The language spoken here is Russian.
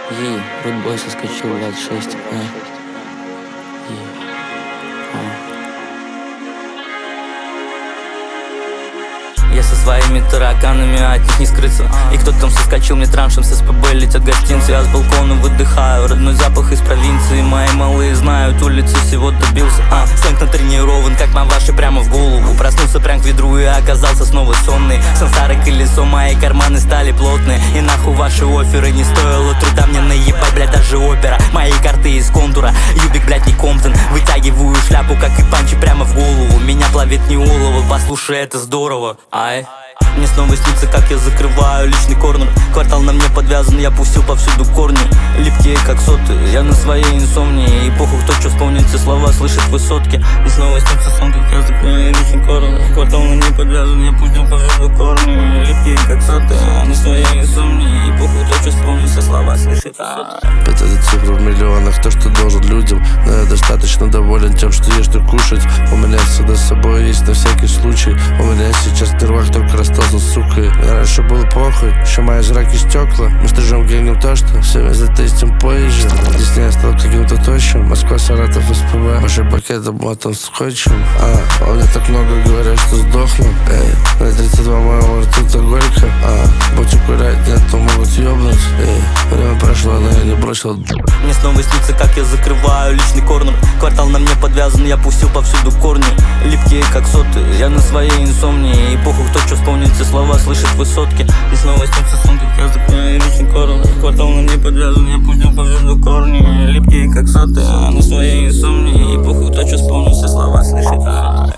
Рудбой соскочил в 26. Я со своими тараканами, от них не скрыться. И кто там соскочил мне траншем с СПБ, летят гостинцы. Я с балкона выдыхаю, родной запах из провинции. Мои малые знают улицы, всего добился. Сленг натренирован, как маваши, прямо в голову. Проснулся прям к ведру и оказался снова сонный. Сансары колесо, мои карманы стали плотные. И нахуй ваши оферы, не стоило труда мне наебать, блядь, даже опера. Мои карты из контура, Юбик, блядь, не Комптон. Вытягиваю шляпу, как и панчи, прямо в голову. Меня плавит не олово, послушай, это здорово. Мне снова снится, как я закрываю личный корнер. Квартал на мне подвязан, я пустил повсюду корни. Липкие, как соты, я на своей инсомнии. И похуй, кто что вспомнит, все слова слышит в высотке. И снова снится сон, как я закрываю личный корнер. Квартал на мне подвязан, я пустил повсюду корни. Липкие, как соты, я на своей инсомнии. И похуй, кто что вспомнит, все слова слышит в высотке. Это цифры в миллионах, то, что должен людям. Но я достаточно доволен тем, что есть что кушать. У меня всегда с собой есть на всякий случай. У меня сейчас в нервах только расстался с сукой. Мне раньше было похуй, еще мои зраки стекла. Мы стрижем генем то, что всеми затестим позже. Здесь не стал каким-то тощим. Москва, Саратов, СПБ. Больше пакетом, мотом, скотчем. У меня так много говорят, что сдохну. На 32 моего рту так горько. Будь укурять, нет, то могут ёбнуть. Время прошло, но я не бросил. Мне снова снится, как я закрываю личный корнер. Квартал на мне подвязан, я пустил повсюду корни. Липкие, как соты, я на своей инсомнии. И похуй, кто что вспомнит, все слова слышит в высотке. И снова снится сон, как я закрываю личный корнер. Квартал на мне подвязан, я пустил повсюду корни. Липкие, как соты, я на своей инсомнии. И похуй, кто что вспомнит, все слова слышит в высотке.